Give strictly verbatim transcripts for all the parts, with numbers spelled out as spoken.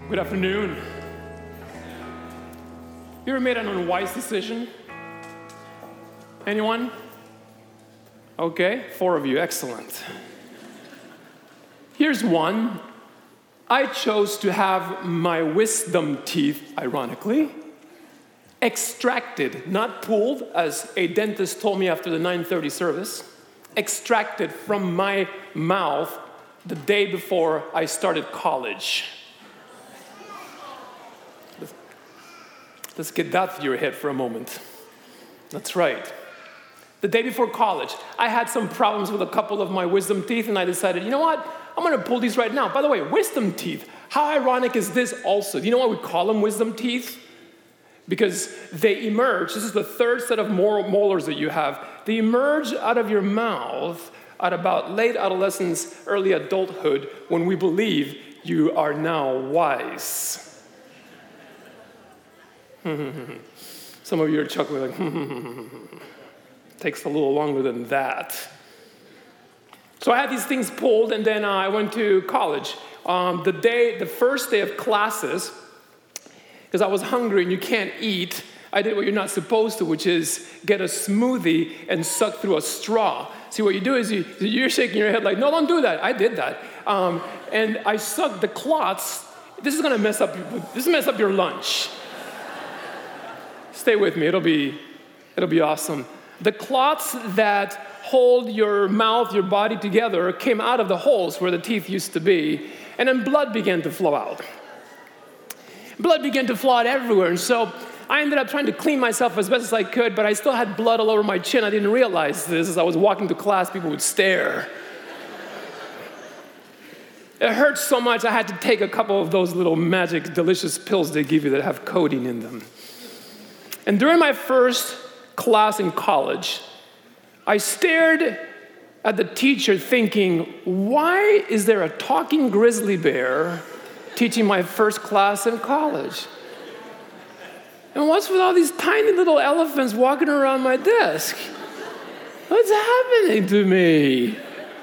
Good afternoon. You ever made an unwise decision? Anyone? Okay, four of you, excellent. Here's one. I chose to have my wisdom teeth, ironically, extracted, not pulled, as a dentist told me after the nine thirty service, extracted from my mouth the day before I started college. Let's get that through your head for a moment. That's right. The day before college, I had some problems with a couple of my wisdom teeth, and I decided, you know what? I'm going to pull these right now. By the way, wisdom teeth, how ironic is this also? Do you know why we call them wisdom teeth? Because they emerge, this is the third set of molars that you have, they emerge out of your mouth at about late adolescence, early adulthood, when we believe you are now wise. Some of you are chuckling like, takes a little longer than that. So I had these things pulled, and then uh, I went to college. Um, the day, the first day of classes, because I was hungry and you can't eat, I did what you're not supposed to, which is get a smoothie and suck through a straw. See, what you do is you, you're shaking your head like, no, don't do that. I did that. Um, and I sucked the clots. This is going to mess up, this will mess up your lunch. Stay with me, it'll be, it'll be awesome. The clots that hold your mouth, your body together came out of the holes where the teeth used to be, and then blood began to flow out. Blood began to flow out everywhere, and so I ended up trying to clean myself as best as I could, but I still had blood all over my chin. I didn't realize this. As I was walking to class, people would stare. It hurt so much, I had to take a couple of those little magic, delicious pills they give you that have codeine in them. And during my first class in college, I stared at the teacher thinking, why is there a talking grizzly bear teaching my first class in college? And what's with all these tiny little elephants walking around my desk? What's happening to me?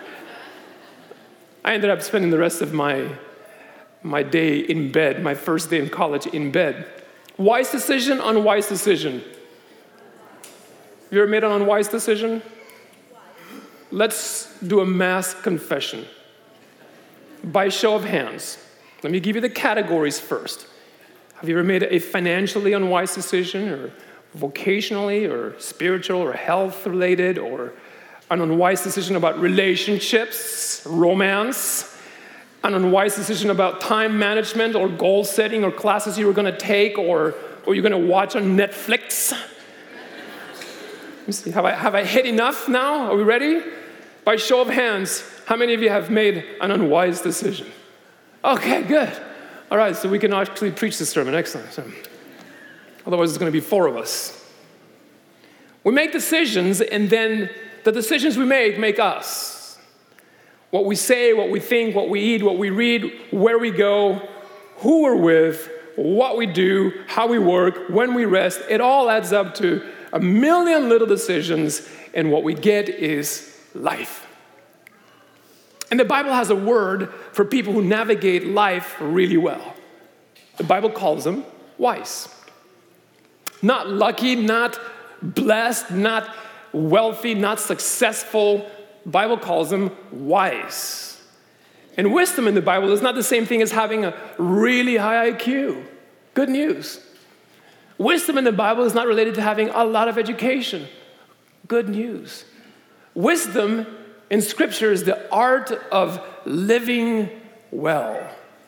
I ended up spending the rest of my, my day in bed, my first day in college in bed. Wise decision, unwise decision. You ever made an unwise decision? Let's do a mass confession. By show of hands. Let me give you the categories first. Have you ever made a financially unwise decision, or vocationally, or spiritual, or health-related, or an unwise decision about relationships, romance, an unwise decision about time management, or goal setting, or classes you were going to take, or, or you're going to watch on Netflix? Let me see, have I, have I hit enough now? Are we ready? By show of hands, how many of you have made an unwise decision? Okay, good. All right, so we can actually preach this sermon. Excellent. So, otherwise, it's going to be four of us. We make decisions, and then the decisions we make make us. What we say, what we think, what we eat, what we read, where we go, who we're with, what we do, how we work, when we rest, it all adds up to a million little decisions, and what we get is life. And the Bible has a word for people who navigate life really well. The Bible calls them wise. Not lucky, not blessed, not wealthy, not successful. The Bible calls them wise. And wisdom in the Bible is not the same thing as having a really high I Q. Good news. Wisdom in the Bible is not related to having a lot of education. Good news. Wisdom in Scripture is the art of living well.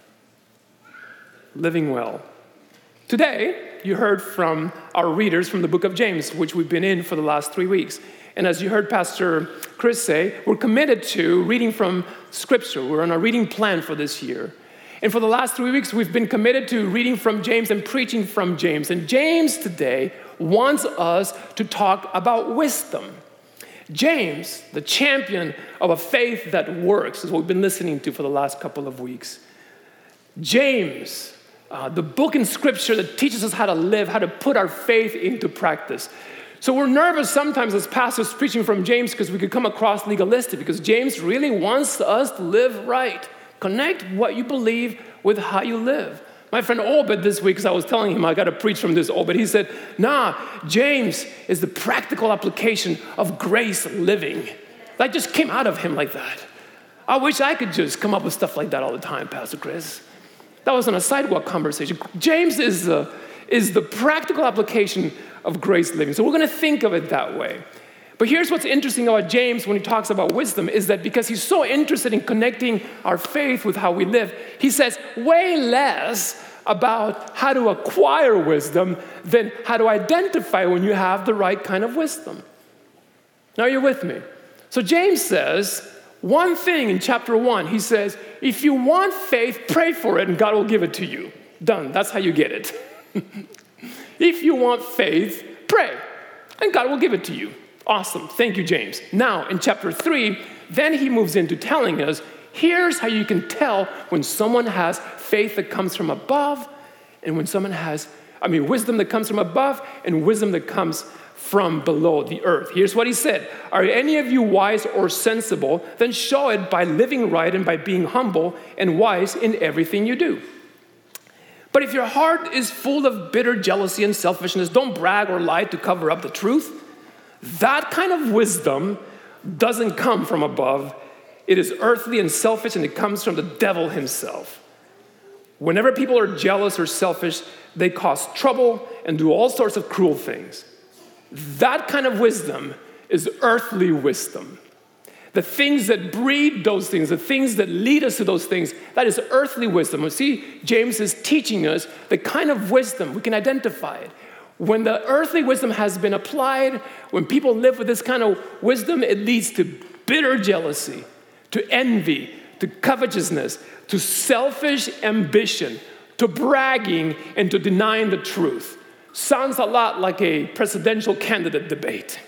Living well. Today, you heard from our readers from the book of James, which we've been in for the last three weeks. And as you heard Pastor Chris say, we're committed to reading from Scripture. We're on a reading plan for this year. And for the last three weeks, we've been committed to reading from James and preaching from James. And James today wants us to talk about wisdom. James, the champion of a faith that works, is what we've been listening to for the last couple of weeks. James, uh, the book in Scripture that teaches us how to live, how to put our faith into practice. So we're nervous sometimes as pastors preaching from James because we could come across legalistic, because James really wants us to live right. Connect what you believe with how you live. My friend Obed this week, because I was telling him I got to preach from this Obed, he said, nah, James is the practical application of grace living. That just came out of him like that. I wish I could just come up with stuff like that all the time, Pastor Chris. That was on a sidewalk conversation. James is the, is the practical application of grace living. So we're going to think of it that way. But here's what's interesting about James when he talks about wisdom is that because he's so interested in connecting our faith with how we live, he says way less about how to acquire wisdom than how to identify when you have the right kind of wisdom. Now you're with me. So James says one thing in chapter one. He says, if you want faith, pray for it and God will give it to you. Done. That's how you get it. If you want faith, pray and God will give it to you. Awesome. Thank you, James. Now, in chapter three, then he moves into telling us, here's how you can tell when someone has faith that comes from above and when someone has, I mean, wisdom that comes from above and wisdom that comes from below the earth. Here's what he said. Are any of you wise or sensible? Then show it by living right and by being humble and wise in everything you do. But if your heart is full of bitter jealousy and selfishness, don't brag or lie to cover up the truth. That kind of wisdom doesn't come from above. It is earthly and selfish, and it comes from the devil himself. Whenever people are jealous or selfish, they cause trouble and do all sorts of cruel things. That kind of wisdom is earthly wisdom. The things that breed those things, the things that lead us to those things, that is earthly wisdom. You see, James is teaching us the kind of wisdom, we can identify it. When the earthly wisdom has been applied, when people live with this kind of wisdom, it leads to bitter jealousy, to envy, to covetousness, to selfish ambition, to bragging, and to denying the truth. Sounds a lot like a presidential candidate debate.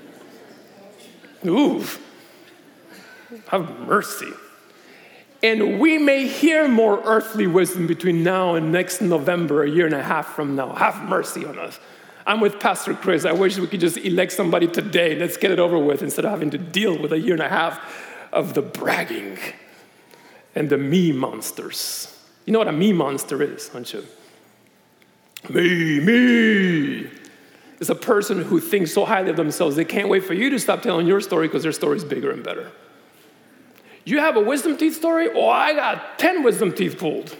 Ooh, have mercy. And we may hear more earthly wisdom between now and next November, a year and a half from now. Have mercy on us. I'm with Pastor Chris. I wish we could just elect somebody today. Let's get it over with instead of having to deal with a year and a half of the bragging and the me monsters. You know what a me monster is, don't you? Me, me. It's a person who thinks so highly of themselves, they can't wait for you to stop telling your story because their story's bigger and better. You have a wisdom teeth story? Oh, I got ten wisdom teeth pulled.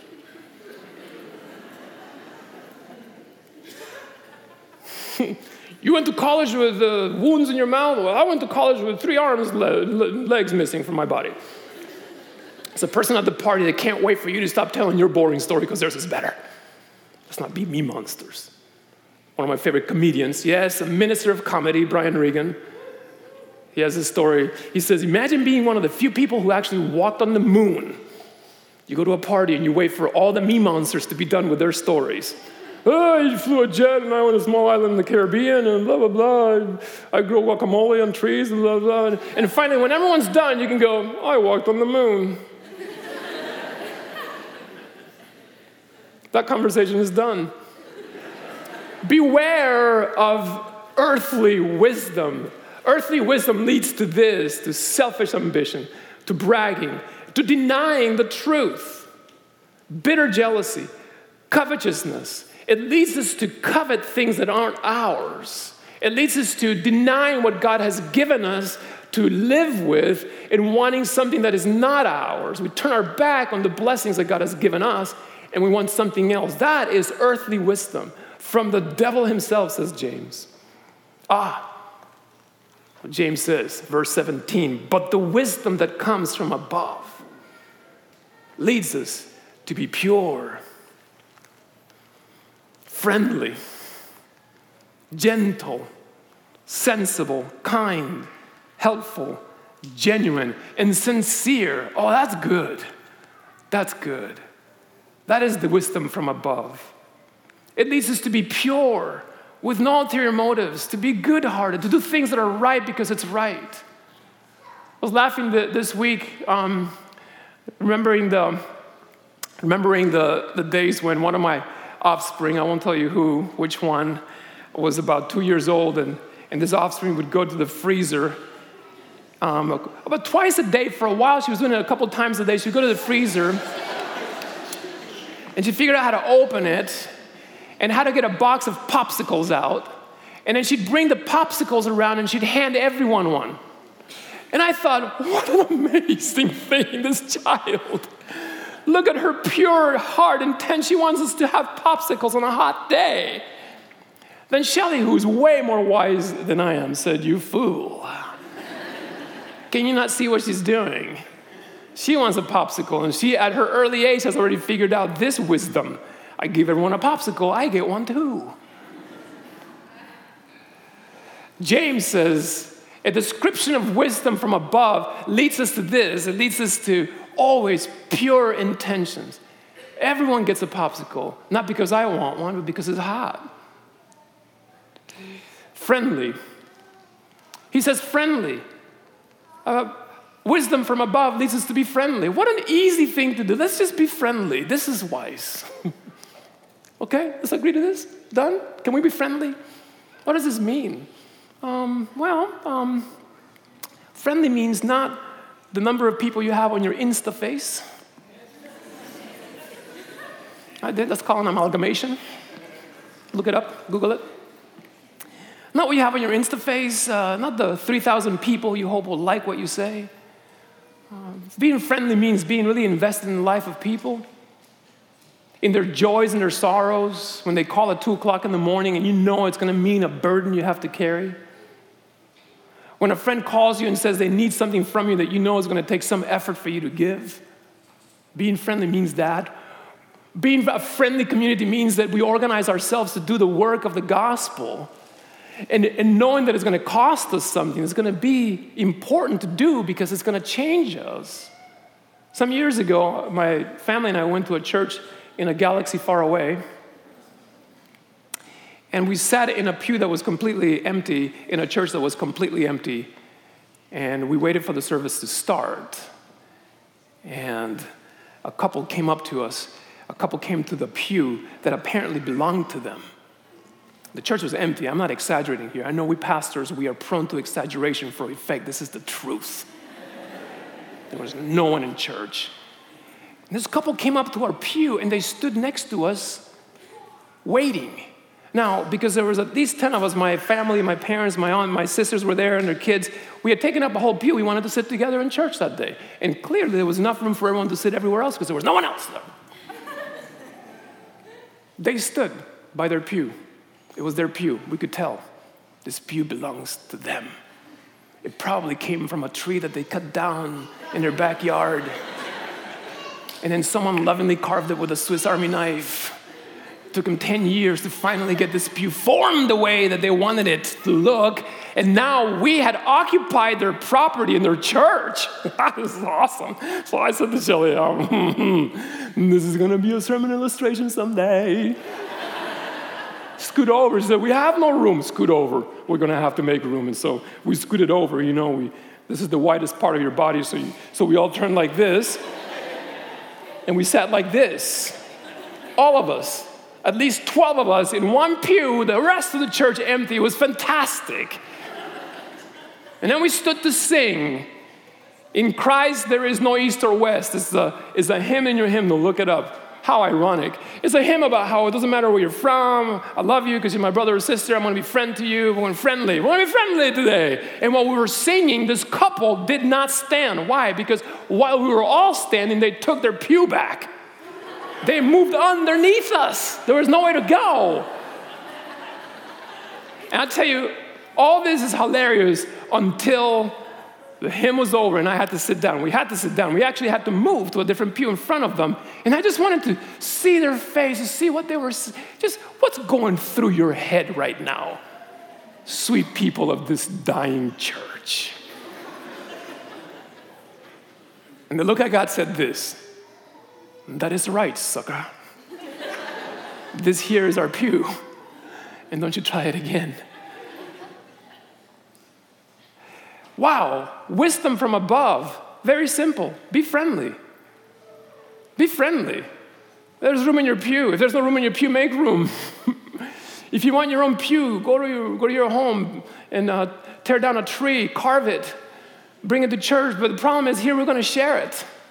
You went to college with uh, wounds in your mouth? Well, I went to college with three arms, le- le- legs missing from my body. It's a person at the party that can't wait for you to stop telling your boring story because theirs is better. Let's not be me monsters. One of my favorite comedians, yes, a minister of comedy, Brian Regan. He has this story. He says, imagine being one of the few people who actually walked on the moon. You go to a party and you wait for all the me monsters to be done with their stories. Oh, you flew a jet and I went to a small island in the Caribbean and blah, blah, blah. I grow guacamole on trees and blah, blah. And finally, when everyone's done, you can go, I walked on the moon. That conversation is done. Beware of earthly wisdom. Earthly wisdom leads to this, to selfish ambition, to bragging, to denying the truth, bitter jealousy, covetousness. It leads us to covet things that aren't ours. It leads us to denying what God has given us to live with and wanting something that is not ours. We turn our back on the blessings that God has given us and we want something else. That is earthly wisdom from the devil himself, says James. Ah, James says, verse seventeen, but the wisdom that comes from above leads us to be pure, friendly, gentle, sensible, kind, helpful, genuine, and sincere. Oh, that's good. That's good. That is the wisdom from above. It leads us to be pure, with no ulterior motives, to be good-hearted, to do things that are right because it's right. I was laughing the, this week, um, remembering the remembering the, the days when one of my offspring, I won't tell you who, which one, was about two years old, and, and this offspring would go to the freezer um, about twice a day. For a while, she was doing it a couple times a day. She would go to the freezer, And she figured out how to open it and how to get a box of popsicles out. And then she'd bring the popsicles around and she'd hand everyone one. And I thought, what an amazing thing, this child. Look at her pure heart intent. She wants us to have popsicles on a hot day. Then Shelley, who's way more wise than I am, said, you fool. Can you not see what she's doing? She wants a popsicle, and she, at her early age, has already figured out this wisdom. I give everyone a popsicle, I get one too. James says, a description of wisdom from above leads us to this. It leads us to always pure intentions. Everyone gets a popsicle, not because I want one, but because it's hot. Friendly. He says friendly. Uh, wisdom from above leads us to be friendly. What an easy thing to do. Let's just be friendly. This is wise. Okay, let's agree to this. Done? Can we be friendly? What does this mean? Um, well, um, friendly means not the number of people you have on your Insta face. I did. Let's call an amalgamation. Look it up. Google it. Not what you have on your Insta face, uh, not the three thousand people you hope will like what you say. Uh, being friendly means being really invested in the life of people, in their joys and their sorrows, when they call at two o'clock in the morning and you know it's going to mean a burden you have to carry. When a friend calls you and says they need something from you that you know is going to take some effort for you to give. Being friendly means that. Being a friendly community means that we organize ourselves to do the work of the gospel. And, and knowing that it's going to cost us something, it's going to be important to do because it's going to change us. Some years ago, my family and I went to a church in a galaxy far away. And we sat in a pew that was completely empty, in a church that was completely empty. And we waited for the service to start. And a couple came up to us. A couple came to the pew that apparently belonged to them. The church was empty. I'm not exaggerating here. I know we pastors, we are prone to exaggeration for effect. This is the truth. There was no one in church. And this couple came up to our pew and they stood next to us waiting. Now, because there was at least ten of us, my family, my parents, my aunt, my sisters were there and their kids, we had taken up a whole pew. We wanted to sit together in church that day. And clearly there was enough room for everyone to sit everywhere else because there was no one else there. They stood by their pew. It was their pew. We could tell this pew belongs to them. It probably came from a tree that they cut down in their backyard. And then someone lovingly carved it with a Swiss Army knife. It took them ten years to finally get this pew formed the way that they wanted it to look. And now we had occupied their property in their church. That was awesome. So I said to Shelley, oh, this is going to be a sermon illustration someday. Scoot over. She said, we have no room. Scoot over. We're going to have to make room. And so we scooted over. You know, we this is the widest part of your body. So, you, so we all turned like this. And we sat like this. All of us. At least twelve of us in one pew. The rest of the church empty. It was fantastic. And then we stood to sing. In Christ there is no east or west. It's a, it's a hymn in your hymnal. Look it up. How ironic. It's a hymn about how it doesn't matter where you're from. I love you because you're my brother or sister. I'm going to be friend to you. We're going to be friendly. We're going to be friendly today. And while we were singing, this couple did not stand. Why? Because while we were all standing, they took their pew back. They moved underneath us. There was no way to go. And I tell you, all this is hilarious until the hymn was over and I had to sit down. We had to sit down. We actually had to move to a different pew in front of them. And I just wanted to see their faces, see what they were, just what's going through your head right now, sweet people of this dying church. And the look I got said this, that is right, sucker. This here is our pew. And don't you try it again. Wow, wisdom from above. Very simple. Be friendly. Be friendly. There's room in your pew. If there's no room in your pew, make room. If you want your own pew, go to your, go to your home and uh, tear down a tree, carve it, bring it to church. But the problem is here we're going to share it.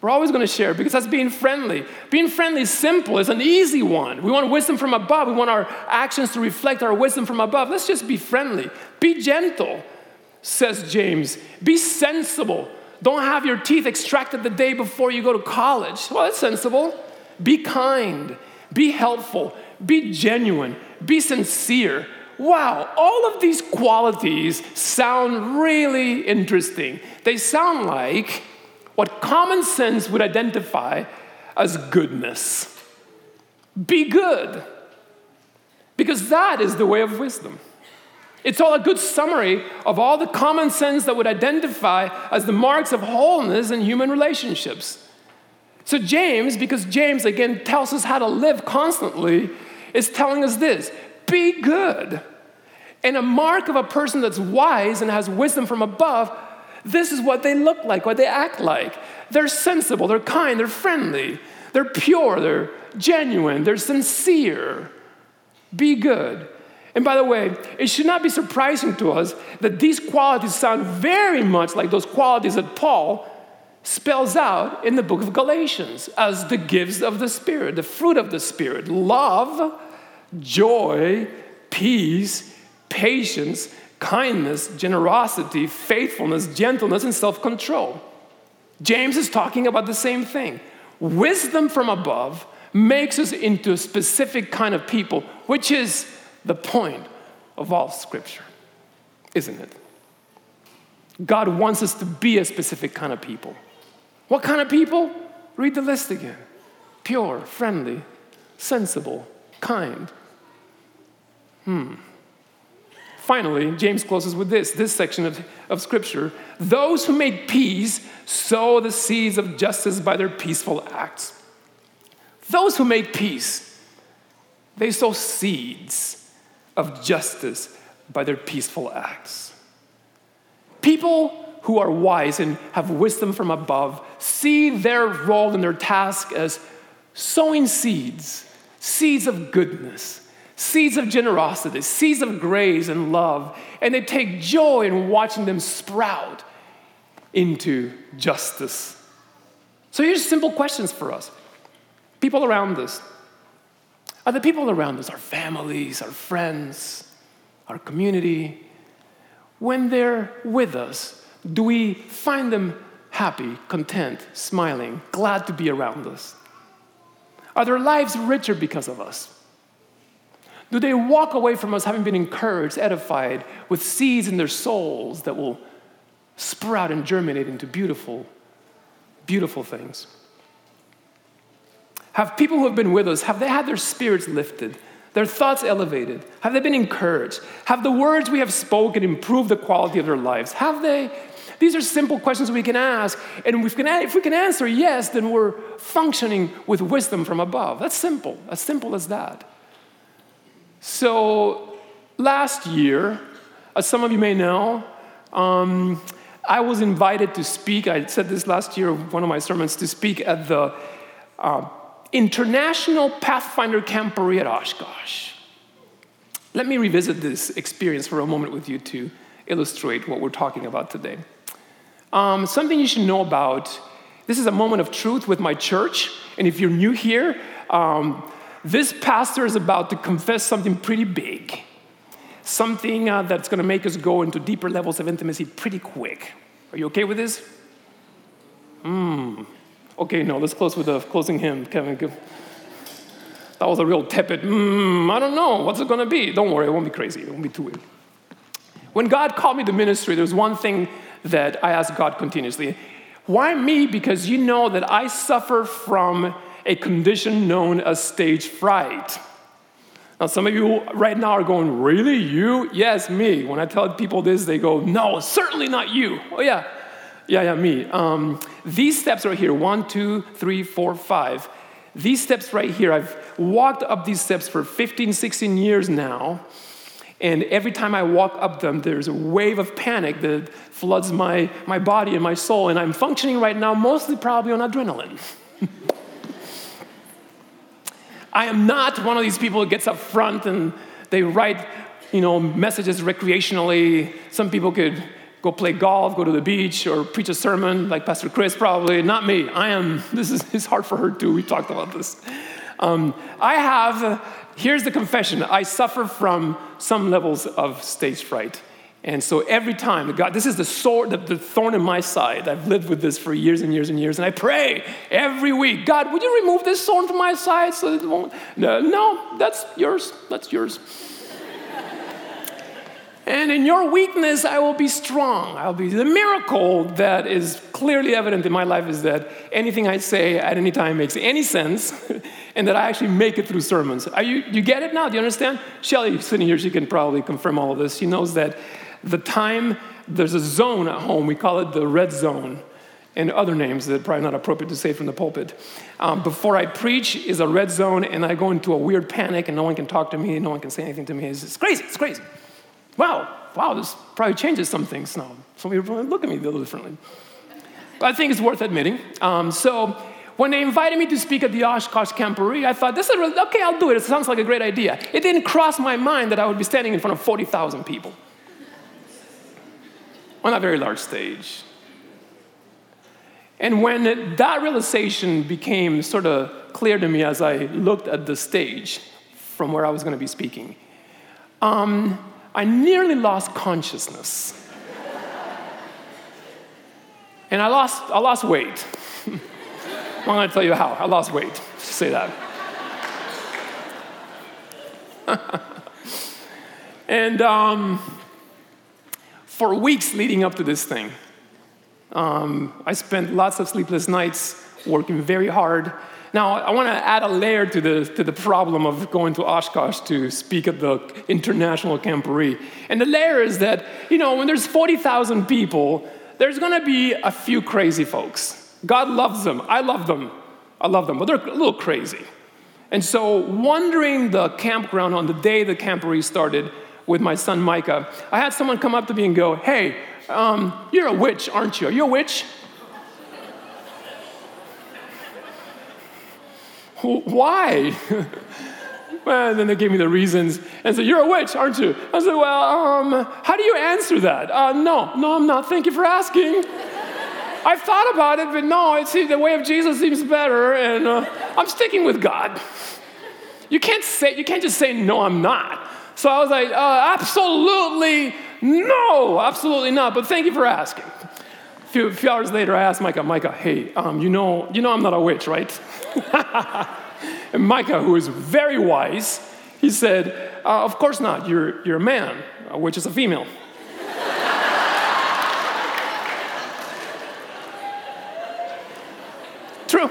We're always going to share because that's being friendly. Being friendly is simple. It's an easy one. We want wisdom from above. We want our actions to reflect our wisdom from above. Let's just be friendly. Be gentle, says James. Be sensible. Don't have your teeth extracted the day before you go to college. Well, that's sensible. Be kind. Be helpful. Be genuine. Be sincere. Wow, all of these qualities sound really interesting. They sound like what common sense would identify as goodness. Be good, because that is the way of wisdom. It's all a good summary of all the common sense that would identify as the marks of wholeness in human relationships. So James, because James again tells us how to live constantly, is telling us this: be good. And a mark of a person that's wise and has wisdom from above, this is what they look like, what they act like. They're sensible, they're kind, they're friendly, they're pure, they're genuine, they're sincere. Be good. And by the way, it should not be surprising to us that these qualities sound very much like those qualities that Paul spells out in the book of Galatians as the gifts of the Spirit, the fruit of the Spirit: love, joy, peace, patience, kindness, generosity, faithfulness, gentleness, and self-control. James is talking about the same thing. Wisdom from above makes us into a specific kind of people, which is the point of all Scripture, isn't it? God wants us to be a specific kind of people. What kind of people? Read the list again. Pure, friendly, sensible, kind. Hmm. Finally, James closes with this, this section of, of Scripture. Those who make peace sow the seeds of justice by their peaceful acts. Those who make peace, they sow seeds of justice by their peaceful acts. People who are wise and have wisdom from above see their role and their task as sowing seeds, seeds of goodness, seeds of generosity, seeds of grace and love, and they take joy in watching them sprout into justice. So here's simple questions for us. People around us. Are the people around us, our families, our friends, our community, when they're with us, do we find them happy, content, smiling, glad to be around us? Are their lives richer because of us? Do they walk away from us having been encouraged, edified, with seeds in their souls that will sprout and germinate into beautiful, beautiful things? Have people who have been with us, have they had their spirits lifted, their thoughts elevated? Have they been encouraged? Have the words we have spoken improved the quality of their lives? Have they? These are simple questions we can ask, and if we can, if we can answer yes, then we're functioning with wisdom from above. That's simple, as simple as that. So last year, as some of you may know, um, I was invited to speak. I said this last year, one of my sermons, to speak at the uh, International Pathfinder Camporee at Oshkosh. Let me revisit this experience for a moment with you to illustrate what we're talking about today. Um, something you should know about, this is a moment of truth with my church, and if you're new here, um, this pastor is about to confess something pretty big, something uh, that's going to make us go into deeper levels of intimacy pretty quick. Are you okay with this? Hmm. Okay, no, let's close with the closing hymn, Kevin. That was a real tepid, hmm, I don't know, what's it going to be? Don't worry, it won't be crazy, it won't be too weird. When God called me to ministry, there's one thing that I ask God continuously. Why me? Because you know that I suffer from a condition known as stage fright. Now, some of you right now are going, really, you? Yes, me. When I tell people this, they go, no, certainly not you. Oh, yeah, yeah, yeah, me. Um, these steps right here, one, two, three, four, five. These steps right here, I've walked up these steps for fifteen, sixteen years now. And every time I walk up them, there's a wave of panic that floods my, my body and my soul. And I'm functioning right now mostly probably on adrenaline. I am not one of these people who gets up front and they write, you know, messages recreationally. Some people could go play golf, go to the beach, or preach a sermon like Pastor Chris probably. Not me. I am, this is it's hard for her too. We talked about this. Um, I have, uh, here's the confession. I suffer from some levels of stage fright. And so every time, God, this is the sword, the, the thorn in my side. I've lived with this for years and years and years. And I pray every week, God, would you remove this thorn from my side so that it won't? No, no, that's yours. That's yours. And in your weakness, I will be strong. I'll be the miracle that is clearly evident in my life is that anything I say at any time makes any sense, and that I actually make it through sermons. Are you, you get it now? Do you understand? Shelly, sitting here, she can probably confirm all of this. She knows that the time, there's a zone at home, we call it the red zone, and other names that are probably not appropriate to say from the pulpit. Um, before I preach is a red zone, and I go into a weird panic, and no one can talk to me, no one can say anything to me. It's, it's crazy, it's crazy. Wow, wow, this probably changes some things now. Some people look at me a little differently. But I think it's worth admitting. Um, so when they invited me to speak at the Oshkosh Camporee, I thought, this is really, okay, I'll do it. It sounds like a great idea. It didn't cross my mind that I would be standing in front of forty thousand people on a very large stage. And when that realization became sort of clear to me as I looked at the stage from where I was going to be speaking, um, I nearly lost consciousness. And I lost, I lost weight. I'm going to tell you how. I lost weight. Just say that. And um, for weeks leading up to this thing, um, I spent lots of sleepless nights working very hard. Now, I want to add a layer to the, to the problem of going to Oshkosh to speak at the International Camporee. And the layer is that, you know, when there's forty thousand people, there's going to be a few crazy folks. God loves them. I love them. I love them, but they're a little crazy. And so wandering the campground on the day the Camporee started with my son Micah, I had someone come up to me and go, hey, um, you're a witch, aren't you? Are you a witch? Why? Well, and then they gave me the reasons and said, you're a witch, aren't you? I said, well, um, how do you answer that? Uh, no, no, I'm not. Thank you for asking. I've thought about it, but no, it seems the way of Jesus seems better, and uh, I'm sticking with God. You can't say, you can't just say, no, I'm not. So I was like, uh, absolutely no, absolutely not, but thank you for asking. A few, few hours later, I asked Micah, Micah, hey, um, you know, you know I'm not a witch, right? And Micah, who is very wise, he said, uh, of course not, you're, you're a man, a witch is a female. True.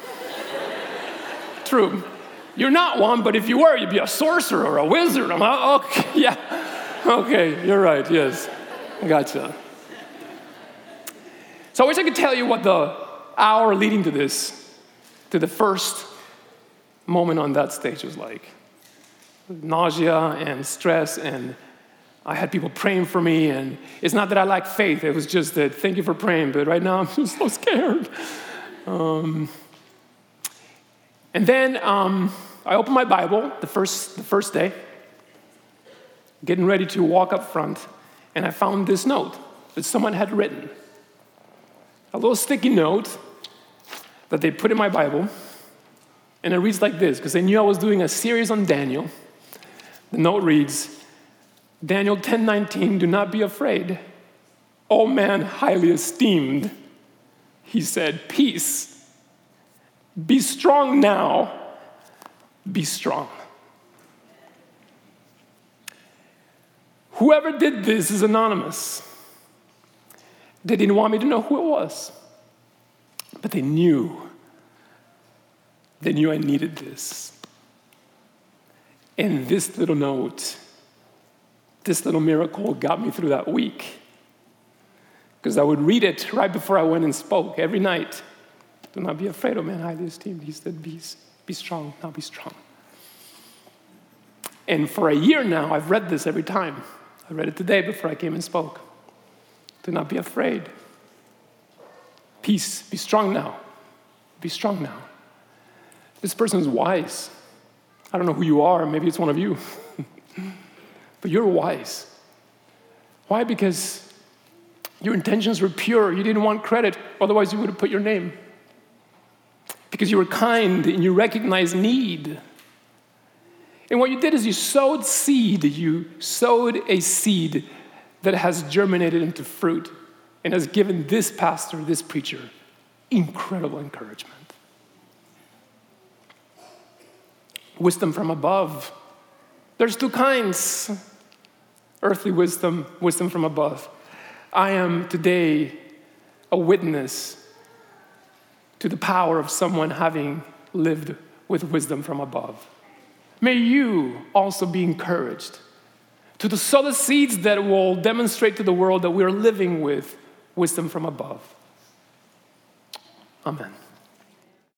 True. You're not one, but if you were, you'd be a sorcerer or a wizard. I'm like, okay, yeah. Okay, you're right, yes. I gotcha. So I wish I could tell you what the hour leading to this, to the first moment on that stage was like. Nausea and stress, and I had people praying for me, and it's not that I lack faith, it was just that, thank you for praying, but right now I'm just so scared. Um, and then um, I opened my Bible the first, the first day, getting ready to walk up front, and I found this note that someone had written. A little sticky note that they put in my Bible, and it reads like this, because they knew I was doing a series on Daniel. The note reads, Daniel ten nineteen, do not be afraid. O man highly esteemed, he said, peace. Be strong now, be strong. Whoever did this is anonymous. They didn't want me to know who it was, but they knew. They knew I needed this. And this little note, this little miracle got me through that week. Because I would read it right before I went and spoke every night. Do not be afraid, O man highly esteemed. He said, be, be strong, now be strong. And for a year now, I've read this every time. I read it today before I came and spoke. Do not be afraid. Peace, be strong now. Be strong now. This person is wise. I don't know who you are, maybe it's one of you. But you're wise. Why? Because Your intentions were pure. You didn't want credit. Otherwise, you would have put your name. Because you were kind and you recognized need. And what you did is you sowed seed. You sowed a seed that has germinated into fruit and has given this pastor, this preacher, incredible encouragement. Wisdom from above. There's two kinds. Earthly wisdom, wisdom from above. I am today a witness to the power of someone having lived with wisdom from above. May you also be encouraged to sow the seeds that will demonstrate to the world that we are living with wisdom from above. Amen.